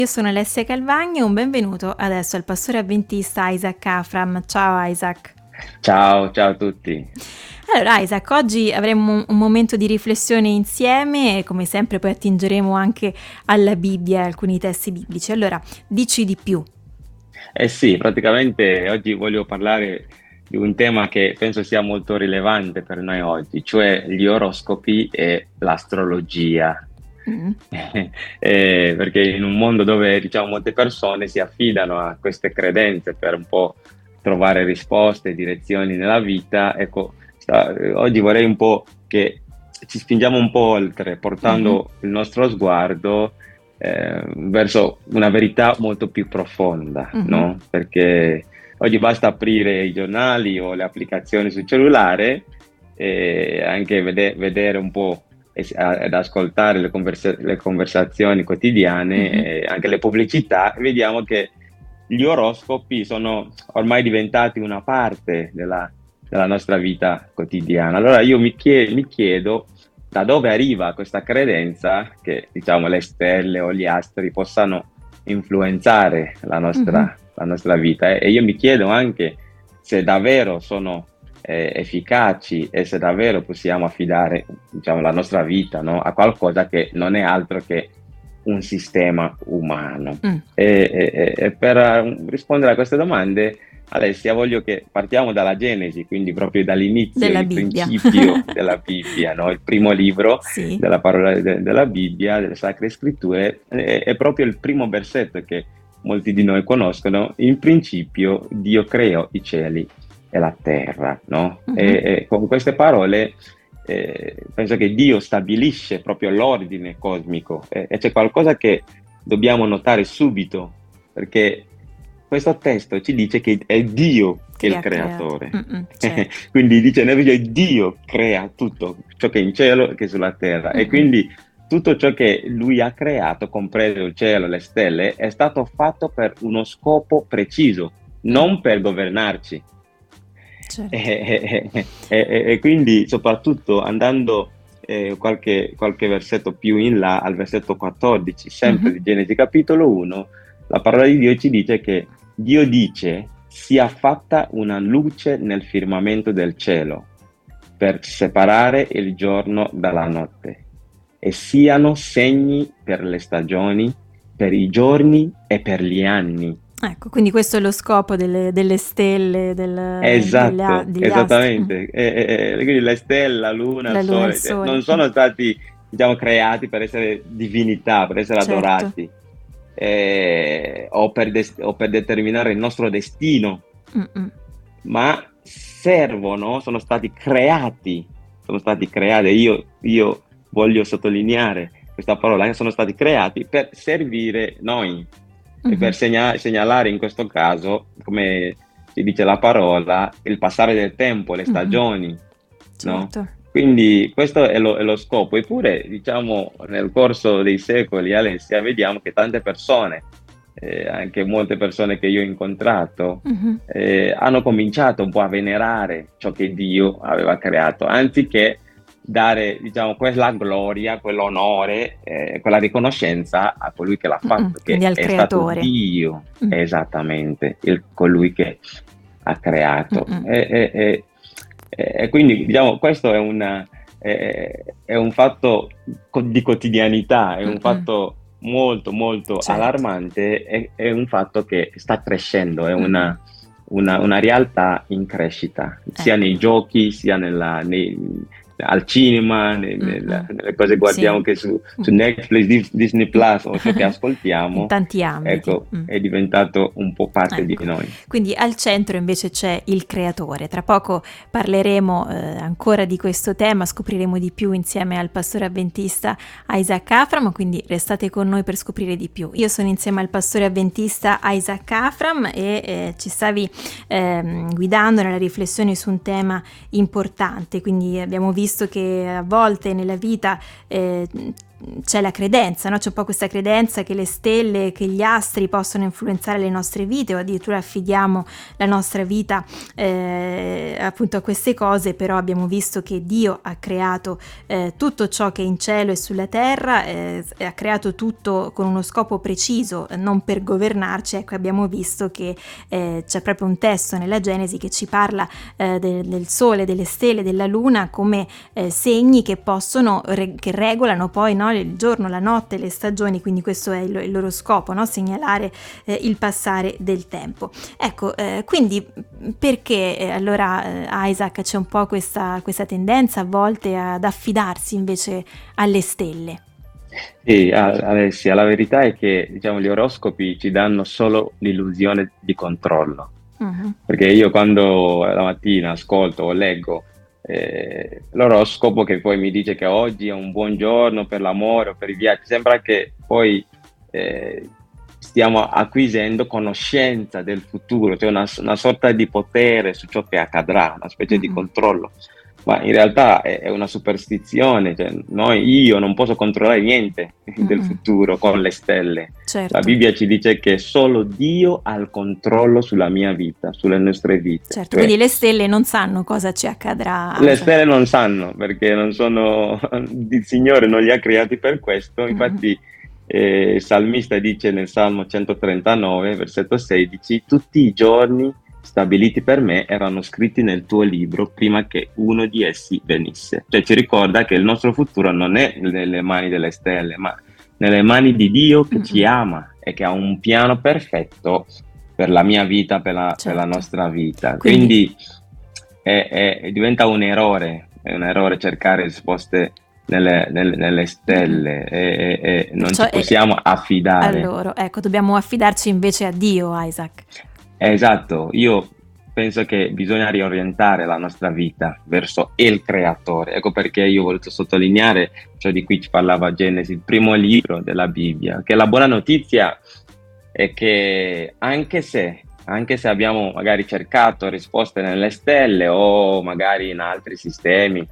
Io sono Alessia Calvagni e un benvenuto adesso al pastore avventista Isaac Afram. Ciao Isaac. Ciao, ciao a tutti. Allora Isaac, oggi avremo un momento di riflessione insieme e come sempre poi attingeremo anche alla Bibbia, alcuni testi biblici. Allora, dici di più. Eh sì, praticamente oggi voglio parlare di un tema che penso sia molto rilevante per noi oggi, cioè gli oroscopi e l'astrologia. Mm. Perché in un mondo dove, diciamo, molte persone si affidano a queste credenze per un po' trovare risposte, direzioni nella vita, ecco, oggi vorrei un po' che ci spingiamo un po' oltre, Mhm. portando il nostro sguardo verso una verità molto più profonda, Mhm. no? Perché oggi basta aprire i giornali o le applicazioni sul cellulare e anche vedere un po' ed ascoltare le conversazioni quotidiane, Mhm. e anche le pubblicità, e vediamo che gli oroscopi sono ormai diventati una parte della nostra vita quotidiana. Allora io mi chiedo da dove arriva questa credenza che, diciamo, le stelle o gli astri possano influenzare Mhm. la nostra vita. E io mi chiedo anche se davvero sono efficaci e se davvero possiamo affidare, diciamo, la nostra vita, no, a qualcosa che non è altro che un sistema umano. Mm. E per rispondere a queste domande, Alessia, voglio che partiamo dalla Genesi, quindi proprio dall'inizio, Della il Bibbia. principio della Bibbia, no? Il primo libro Sì. della parola della Bibbia, delle Sacre Scritture, è proprio il primo versetto che molti di noi conoscono. In principio Dio creò i cieli e la terra, no? Mhm. E con queste parole penso che Dio stabilisce proprio l'ordine cosmico, e c'è qualcosa che dobbiamo notare subito, perché questo testo ci dice che è Dio che è Che il ha creato. creatore. Mm-mm, certo. Quindi dice nella Bibbia Dio crea tutto ciò che è in cielo e che è sulla terra, e Mm-mm, quindi tutto ciò che lui ha creato, compreso il cielo, le stelle, è stato fatto per uno scopo preciso, mm, non per governarci. certo. E quindi, soprattutto andando qualche versetto più in là, al versetto 14, sempre Mhm. di Genesi capitolo 1, la parola di Dio ci dice che Dio dice: sia fatta una luce nel firmamento del cielo per separare il giorno dalla notte, e siano segni per le stagioni, per i giorni e per gli anni. Ecco, quindi questo è lo scopo delle stelle, Esatto, degli astri. Mm. esattamente. Quindi le stelle, la luna, il La luna e il sole, cioè, sole. non sono stati, diciamo, creati per essere divinità, per essere Certo. adorati, o per determinare il nostro destino, Mm-mm. ma servono, sono stati creati. Io voglio sottolineare questa parola, che sono stati creati per servire noi e per Mhm. segnalare in questo caso, come si dice la parola, il passare del tempo, le Mhm. stagioni, no? Certo. Quindi questo è lo scopo. Eppure, diciamo, nel corso dei secoli, Alessia, vediamo che tante persone, anche molte persone che io ho incontrato, Mhm. hanno cominciato un po' a venerare ciò che Dio aveva creato, anziché dare, diciamo, quella gloria, quell'onore, quella riconoscenza a colui che l'ha Mm-mm. fatto, Quindi che al è stato creatore. Dio, Mm. esattamente, colui che ha creato. Mm-mm. E quindi, diciamo, questo è un fatto di quotidianità, è un Mm-mm. fatto molto, molto Certo. allarmante, è un fatto che sta crescendo, è Mm-mm. una realtà in crescita, sia Ecco. nei giochi, sia al cinema, Mm-mm. nelle cose che Sì. guardiamo che Mm. su Netflix, Disney In, Plus, o ciò che in ascoltiamo, tanti ambiti. ecco, Mm. è diventato un po' parte di Ecco, noi. quindi al centro invece c'è il creatore. Tra poco parleremo ancora di questo tema, scopriremo di più insieme al pastore avventista Isaac Afram, quindi restate con noi per scoprire di più. Io sono insieme al pastore avventista Isaac Afram e ci stavi guidando nella riflessione su un tema importante, quindi abbiamo visto che a volte nella vita c'è la credenza, no? C'è un po' questa credenza che le stelle, che gli astri possono influenzare le nostre vite, o addirittura affidiamo la nostra vita appunto a queste cose, però abbiamo visto che Dio ha creato tutto ciò che è in cielo e sulla terra, ha creato tutto con uno scopo preciso, non per governarci. Ecco, abbiamo visto che c'è proprio un testo nella Genesi che ci parla del sole, delle stelle, della luna come segni che possono, che regolano poi, no, il giorno, la notte, le stagioni, quindi questo è il loro scopo, no? Segnalare il passare del tempo. Ecco, quindi perché allora Isaac c'è un po' questa tendenza a volte ad affidarsi invece alle stelle? Sì, Alessia, la verità è che diciamo, gli oroscopi ci danno solo l'illusione di controllo, perché io quando la mattina ascolto o leggo l'oroscopo che poi mi dice che oggi è un buon giorno per l'amore o per i viaggi, sembra che poi stiamo acquisendo conoscenza del futuro, cioè una sorta di potere su ciò che accadrà, una specie di controllo. Ma in realtà è una superstizione, cioè io non posso controllare niente del futuro con le stelle. Certo. La Bibbia ci dice che solo Dio ha il controllo sulla mia vita, sulle nostre vite. Certo, quindi le stelle non sanno cosa ci accadrà. Le stelle non sanno, perché non sono, il Signore non li ha creati per questo. Infatti il salmista dice nel Salmo 139, versetto 16, tutti i giorni stabiliti per me erano scritti nel tuo libro prima che uno di essi venisse. Cioè ci ricorda che il nostro futuro non è nelle mani delle stelle, ma nelle mani di Dio che ci ama e che ha un piano perfetto per la mia vita, per la nostra vita. Quindi diventa un errore cercare risposte nelle stelle e non ci possiamo affidare. Allora, ecco, dobbiamo affidarci invece a Dio, Isaac. Esatto, io penso che bisogna riorientare la nostra vita verso il creatore. Ecco perché io ho voluto sottolineare ciò di cui ci parlava Genesi, il primo libro della Bibbia, che la buona notizia è che anche se abbiamo magari cercato risposte nelle stelle o magari in altri sistemi,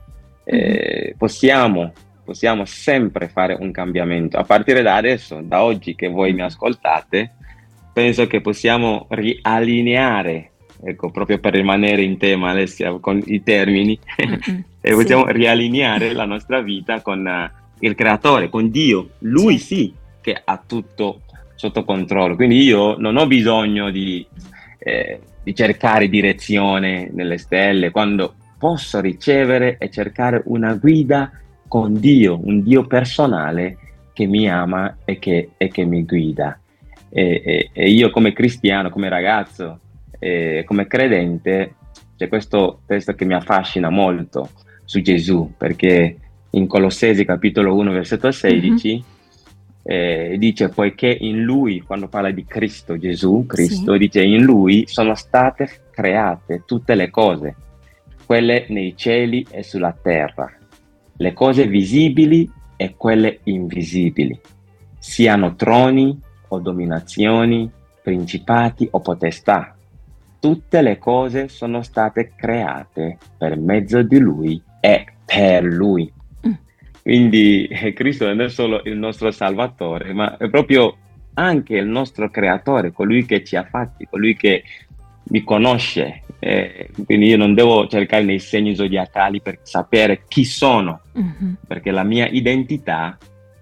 possiamo sempre fare un cambiamento. A partire da adesso, da oggi che voi mi ascoltate, penso che possiamo riallineare, ecco, proprio per rimanere in tema, Alessia, con i termini, e possiamo riallineare la nostra vita con il creatore, con Dio. Lui sì che ha tutto sotto controllo. Quindi io non ho bisogno di cercare direzione nelle stelle, quando posso ricevere e cercare una guida con Dio, un Dio personale che mi ama e che mi guida. E io come cristiano, come ragazzo, come credente, c'è questo testo che mi affascina molto su Gesù, perché in Colossesi capitolo 1 versetto 16 dice: poiché in lui, quando parla di Cristo, Gesù, Cristo, dice in lui sono state create tutte le cose, quelle nei cieli e sulla terra, le cose visibili e quelle invisibili, siano troni o dominazioni, principati o potestà. Tutte le cose sono state create per mezzo di Lui e per Lui. Quindi Cristo non è solo il nostro Salvatore, ma è proprio anche il nostro Creatore, colui che ci ha fatti, colui che mi conosce. Quindi io non devo cercare nei segni zodiacali per sapere chi sono, perché la mia identità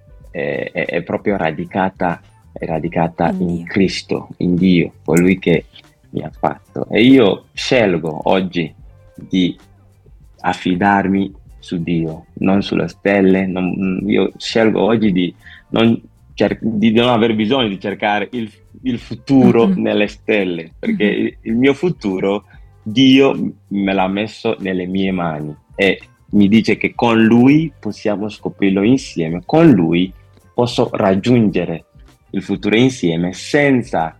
è proprio radicata in Cristo, in Dio, colui che mi ha fatto. E io scelgo oggi di affidarmi su Dio, non sulle stelle. Io scelgo oggi di non aver bisogno di cercare il futuro nelle stelle, perché il mio futuro Dio me l'ha messo nelle mie mani e mi dice che con Lui possiamo scoprirlo insieme, con Lui posso raggiungere il futuro insieme senza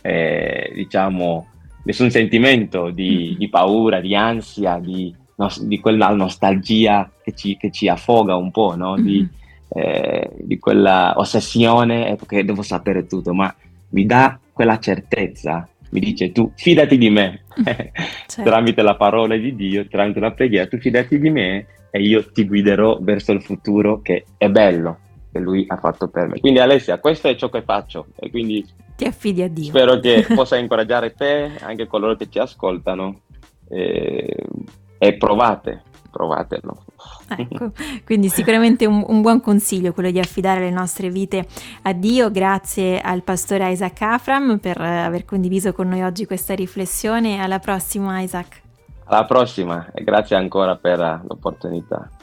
nessun sentimento di paura, di ansia, di quella nostalgia che ci affoga un po', no? Di quella ossessione che devo sapere tutto, ma mi dà quella certezza, mi dice: tu fidati di me, tramite la parola di Dio, tramite la preghiera, tu fidati di me e io ti guiderò verso il futuro che è bello, che Lui ha fatto per me. Quindi Alessia, questo è ciò che faccio e quindi Ti affidi a Dio. spero che possa incoraggiare te, anche coloro che ci ascoltano, e provatelo. Ecco, quindi sicuramente un buon consiglio quello di affidare le nostre vite a Dio. Grazie al pastore Isaac Afram per aver condiviso con noi oggi questa riflessione. Alla prossima, Isaac. Alla prossima e grazie ancora per l'opportunità.